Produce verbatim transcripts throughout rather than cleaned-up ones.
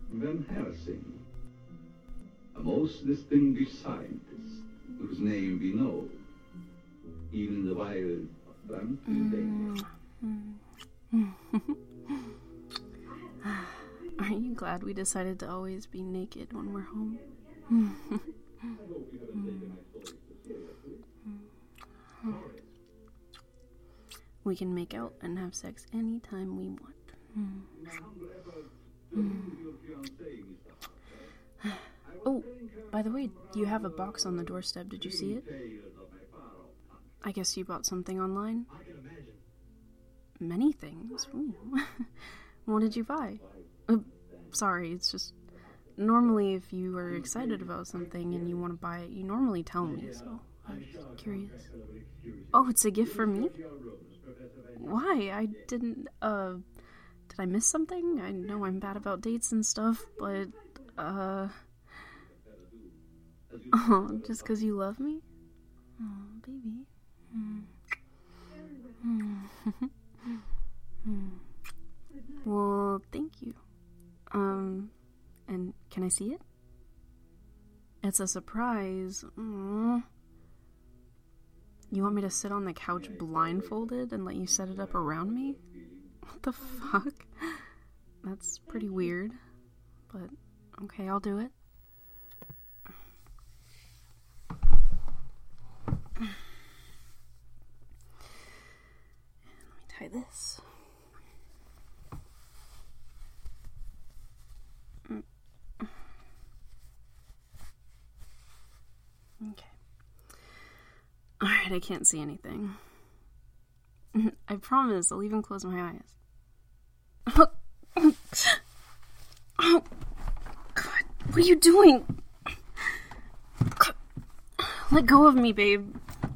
Van Helsing, a most distinguished scientist whose name we know, even in the wild of Transylvania. Aren't you glad we decided to always be naked when we're home? We can make out and have sex anytime we want. Oh, by the way, you have a box on the doorstep. Did you see it? I guess you bought something online? Many things. Ooh. What did you buy? Uh, sorry, it's just... Normally, if you are excited about something and you want to buy it, you normally tell me, so I was curious. Oh, it's a gift for me? Why? I didn't, uh... Did I miss something? I know I'm bad about dates and stuff, but, uh... Oh, just because you love me? Oh, baby. Mm. Mm. Mm. Well, thank you. Um, and can I see it? It's a surprise. Aww. You want me to sit on the couch blindfolded and let you set it up around me? What the fuck? That's pretty weird. But, okay, I'll do it. Let me tie this. Okay. Alright, I can't see anything. I promise, I'll even close my eyes. Oh, God, what are you doing? Let go of me, babe.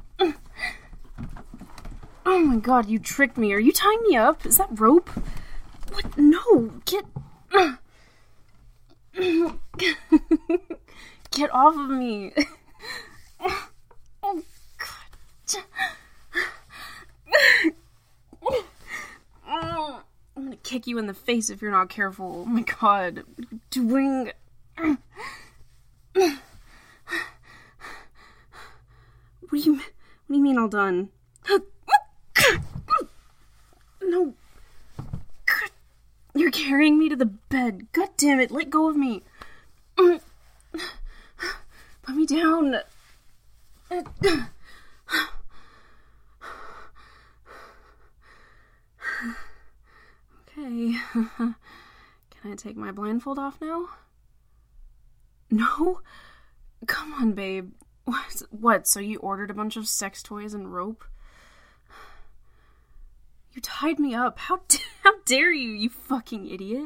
Oh my God, you tricked me. Are you tying me up? Is that rope? What? No, get... Get off of me. Oh, God. I'm gonna kick you in the face if you're not careful. Oh my God. What are you doing? What do you, what do you mean all done? No. You're carrying me to the bed. God damn it, let go of me. Put me down. Okay. Can I take my blindfold off now? No? Come on, babe. What? What? So you ordered a bunch of sex toys and rope? You tied me up. How d- how dare you, you fucking idiot?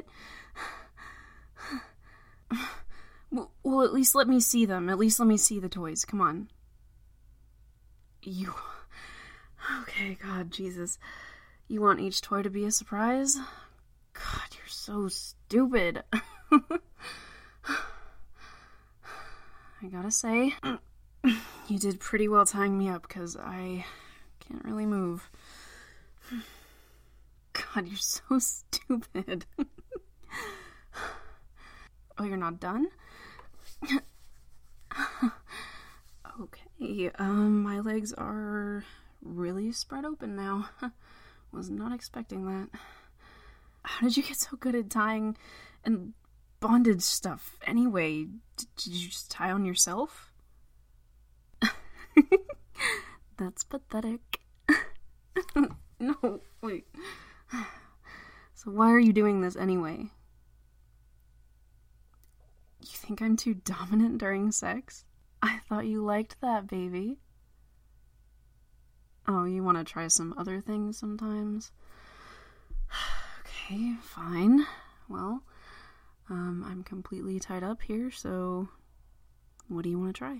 Well, well, at least let me see them. At least let me see the toys. Come on. You... Okay, God, Jesus. You want each toy to be a surprise? God, you're so stupid. I gotta say, you did pretty well tying me up, because I can't really move. God, you're so stupid. Oh, you're not done? Okay, um, my legs are really spread open now. Was not expecting that. How did you get so good at tying and bondage stuff anyway? D- did you just tie on yourself? That's pathetic. No, wait. So why are you doing this anyway? You think I'm too dominant during sex? I thought you liked that, baby. Oh, you want to try some other things sometimes? Okay, fine. Well, um, I'm completely tied up here, so what do you want to try?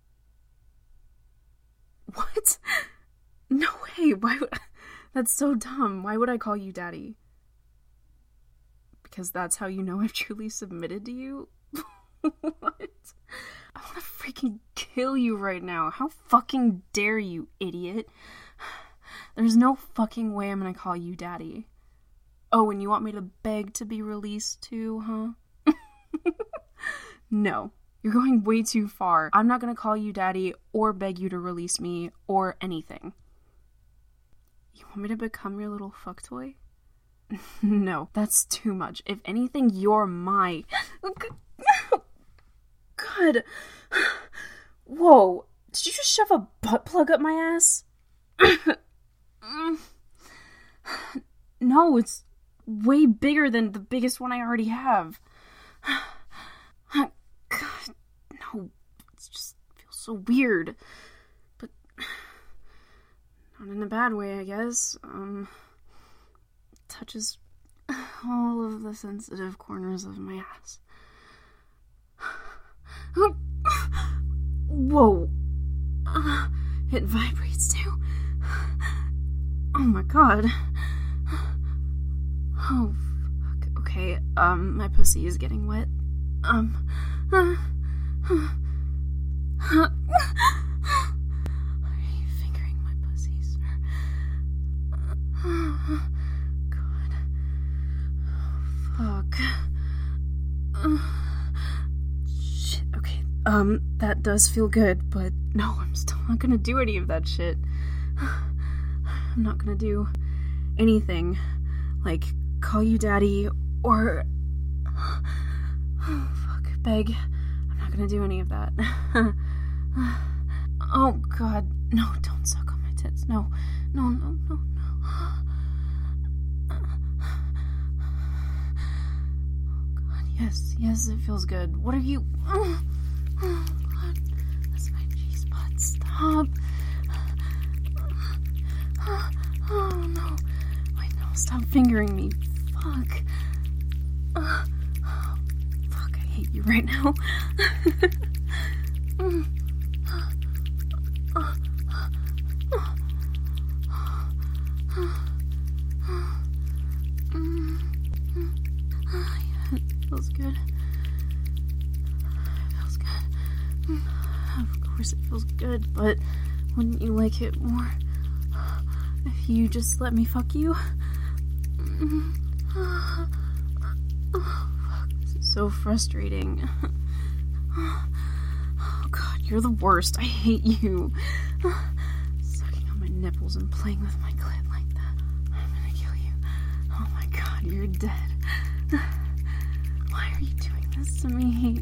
What? No way, why would... That's so dumb. Why would I call you daddy? Because that's how you know I've truly submitted to you? What? I want to freaking kill you right now. How fucking dare you, idiot? There's no fucking way I'm gonna call you daddy. Oh, and you want me to beg to be released too, huh? No. You're going way too far. I'm not gonna call you daddy or beg you to release me or anything. You want me to become your little fuck toy? No, that's too much. If anything, you're my... God. Whoa. Did you just shove a butt plug up my ass? No, it's way bigger than the biggest one I already have. God, no. It just feels so weird. But not in a bad way, I guess. Um, it touches all of the sensitive corners of my ass. Whoa. Uh, it vibrates too. Oh my god. Oh, fuck. Okay, um, my pussy is getting wet. Um, uh, uh, uh, are you fingering my pussy, sir? Uh, God. Fuck. Uh, shit, okay. Um, that does feel good, but no, I'm still not gonna do any of that shit. I'm not gonna do anything like call you daddy or oh, fuck, beg. I'm not gonna do any of that. Oh god, no, don't suck on my tits. No, no, no, no, no. Oh god, yes, yes, it feels good. What are you? Oh god, that's my G-spot. Stop. Oh no. Wait, no, stop fingering me. Fuck. Uh, oh, fuck, I hate you right now. Yeah, it feels good. It feels good. Of course it feels good, but wouldn't you like it more if you just let me fuck you? Oh, fuck, this is so frustrating. Oh god, you're the worst. I hate you. Sucking on my nipples and playing with my clit like that. I'm gonna kill you. Oh my god, you're dead. Why are you doing this to me?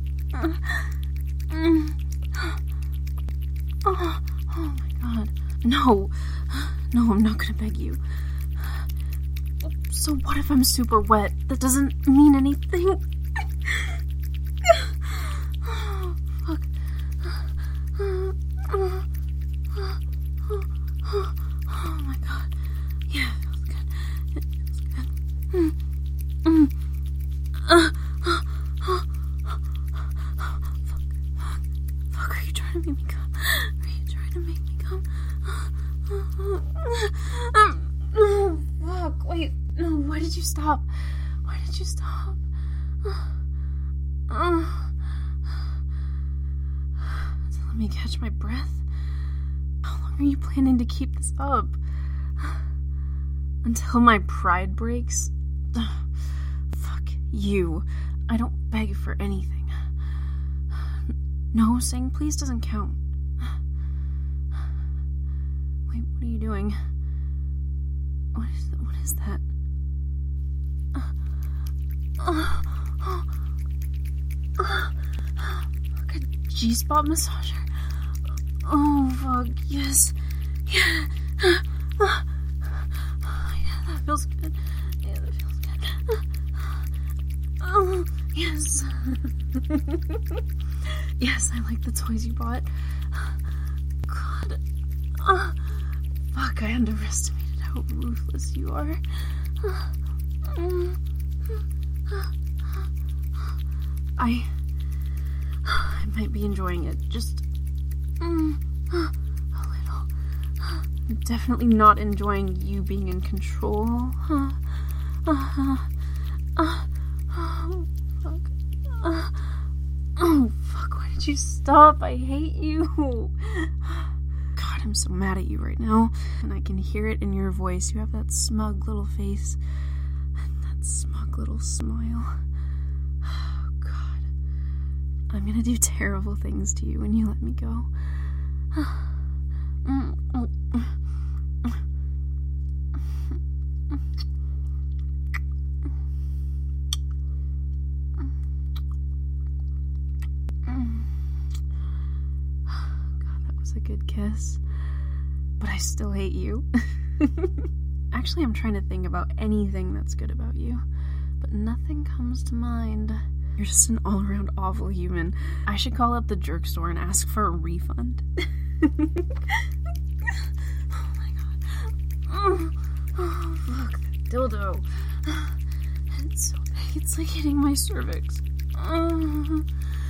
Oh, oh my god. No. No, I'm not gonna beg you. So what if I'm super wet? That doesn't mean anything. Oh, fuck. Oh my god. Yeah, it feels good. It feels good. Mm. Mm. Uh, uh, uh, uh, fuck. Fuck. Fuck, are you trying to make me come? Are you trying to make me come? Oh, fuck. Wait. No, why did you stop? Why did you stop? Uh, so let me catch my breath. How long are you planning to keep this up? Until my pride breaks? Fuck you. I don't beg for anything. No, saying please doesn't count. Wait, what are you doing? What is that? What is that? Uh, uh, uh, fuck, a G-spot massager. Oh, fuck, yes. Yeah. Uh, uh, oh, yeah, that feels good. Yeah, that feels good. Uh, oh, yes. Yes, I like the toys you bought. God. Uh, fuck, I underestimated how ruthless you are. Uh, um, I... I might be enjoying it, just... Um, a little. I'm definitely not enjoying you being in control. Uh, uh, uh, oh, fuck. Uh, oh, fuck, why did you stop? I hate you. God, I'm so mad at you right now. And I can hear it in your voice. You have that smug little face. And that smug little smile. Oh, God. I'm gonna do terrible things to you when you let me go. God, that was a good kiss. But I still hate you. Actually, I'm trying to think about anything that's good about you, but nothing comes to mind. You're just an all-around awful human. I should call up the jerk store and ask for a refund. Oh my god. Oh, oh fuck. Dildo. It's so big. It's like hitting my cervix. Oh,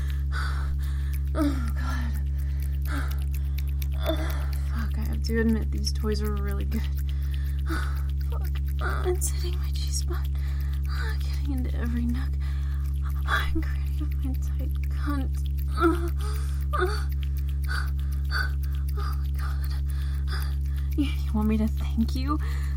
oh god. Oh, fuck, I have to admit, these toys are really good. Oh, fuck. Oh, it's hitting my G-spot. Oh, getting into every nook. I'm creating my tight cunt. Oh, oh, oh my god. You, you want me to thank you?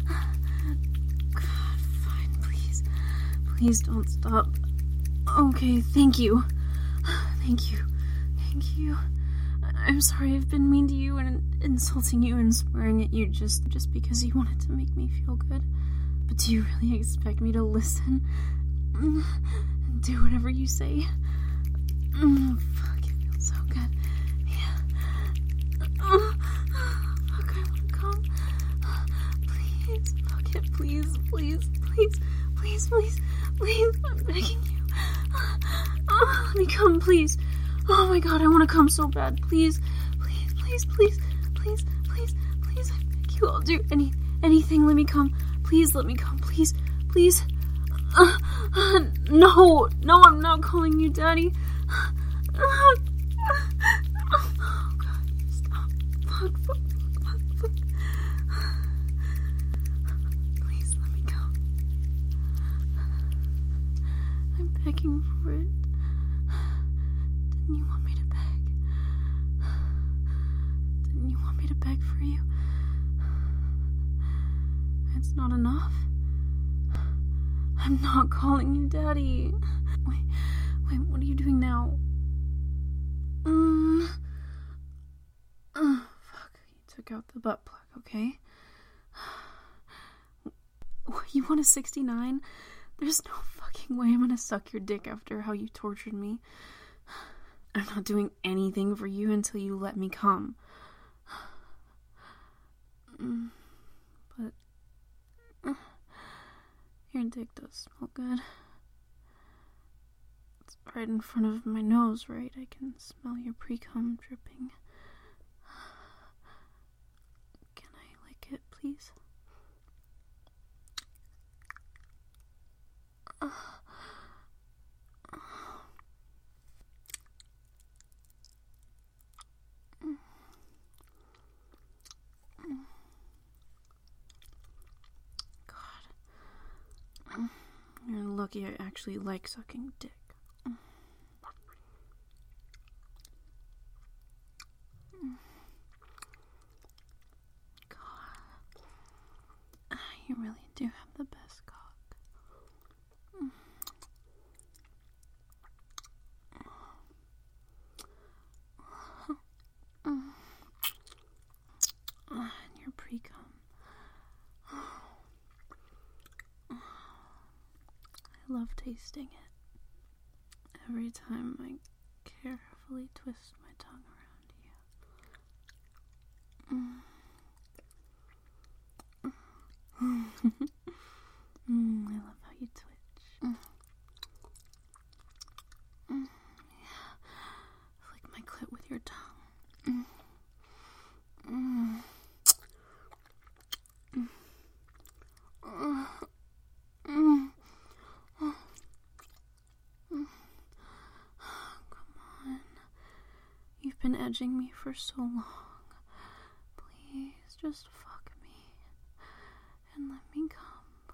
God, fine, please. Please don't stop. Okay, thank you. Thank you. Thank you. I'm sorry I've been mean to you and insulting you and swearing at you just, just because you wanted to make me feel good. But do you really expect me to listen? And do whatever you say? Oh, fuck, it feels so good. Yeah. Oh, fuck, I wanna come. Please, fuck it, please, please, please, please, please, please, I'm begging you. Oh, let me come, please. Oh my god, I want to come so bad. Please, please, please, please, please, please, please, I beg you. I'll do any, anything. Let me come. Please, let me come. Please, please. Uh, uh, no, no, I'm not calling you daddy. Oh god, stop. Fuck, fuck, fuck, fuck. Please, let me come. I'm begging for it. Didn't you want me to beg? Didn't you want me to beg for you? It's not enough. I'm not calling you daddy. Wait, wait, what are you doing now? Mm. Oh, fuck, you took out the butt plug, okay? What, you want a sixty-nine? There's no fucking way I'm gonna suck your dick after how you tortured me. I'm not doing anything for you until you let me come. But uh, your dick does smell good. It's right in front of my nose, right? I can smell your pre-cum dripping. Can I lick it, please? Uh. You're lucky I actually like sucking dick. God. You really do have the best cock. And your pre-cum. I love tasting it. Every time I carefully twist my tongue around you. Mm. mm, I love how you twitch. Mm. Mm, yeah. Flick my clit with your tongue. Mm. Mm. Mm. Mm. Mm. You've been edging me for so long. Please, just fuck me. And let me come,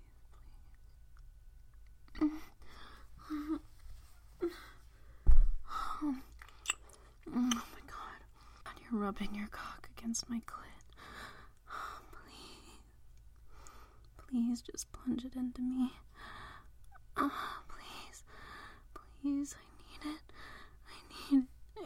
please, please. Oh, oh my god. You're rubbing your cock against my clit. Oh, please. Please, just plunge it into me. Oh, please. Please, I need it.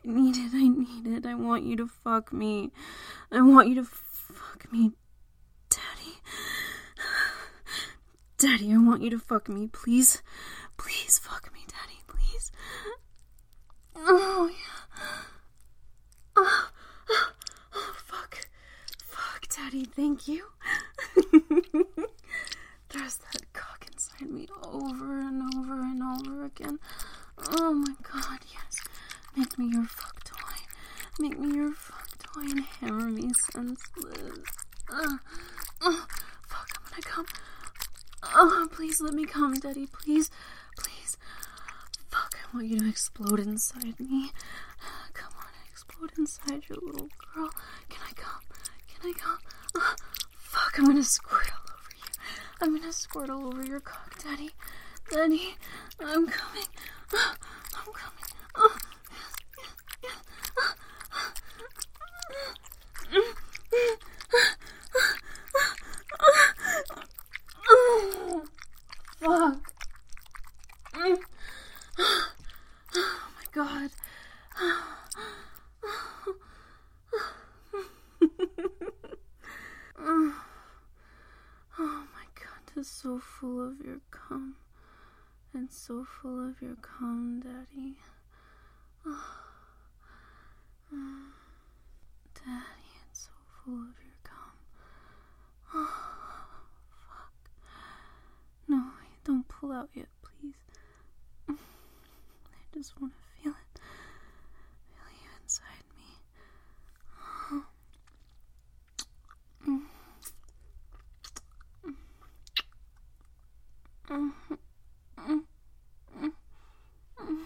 need it, I need it. I want you to fuck me. I want you to fuck me, Daddy. Daddy, I want you to fuck me, please. Please fuck me, Daddy, please. Oh, yeah. Oh, oh, oh fuck. Fuck, Daddy, thank you. Thrust that cock inside me over and over and over again. Oh my god, yes. Make me your fuck toy. Make me your fuck toy and hammer me senseless. Uh, uh, fuck, I'm gonna come. Oh, please let me come, Daddy, please. Please. Fuck, I want you to explode inside me. Come on, explode inside your little girl. Can I come? Can I come? Uh, fuck, I'm gonna squirt all over you. I'm gonna squirt all over your cock, Daddy. Daddy, I'm coming. Uh, I'm coming. Uh, yes, yes, yes. Uh, fuck. Oh my god. Oh my god, it's so full of your cum. It's so full of your cum, Daddy. Oh. Daddy, it's so full of your cum. Oh, fuck. No, don't pull out yet, please. I just want to feel it. Feel you inside me. Oh. Mm. Mm. Mm. Mm. Mm.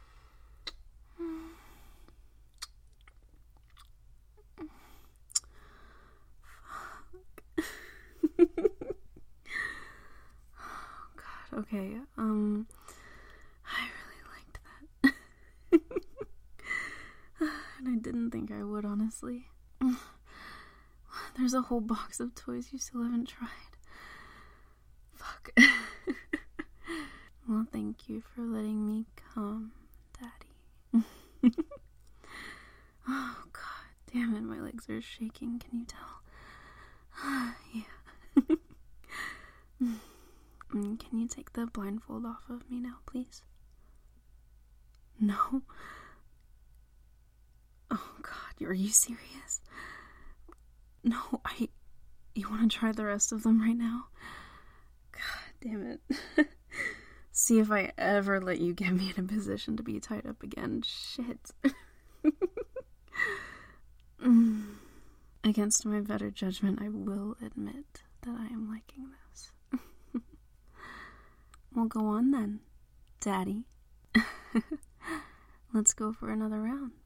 Oh god, okay, um I really liked that. And I didn't think I would, honestly. There's a whole box of toys you still haven't tried. Fuck. Well, thank you for letting me come, Daddy. Oh god, damn it, my legs are shaking, can you tell? Yeah. Can you take the blindfold off of me now, please? No? Oh god, are you serious? No, I... You want to try the rest of them right now? God damn it. See if I ever let you get me in a position to be tied up again. Shit. mm. Against my better judgment, I will admit that I am liking this. Well, go on then, Daddy. Let's go for another round.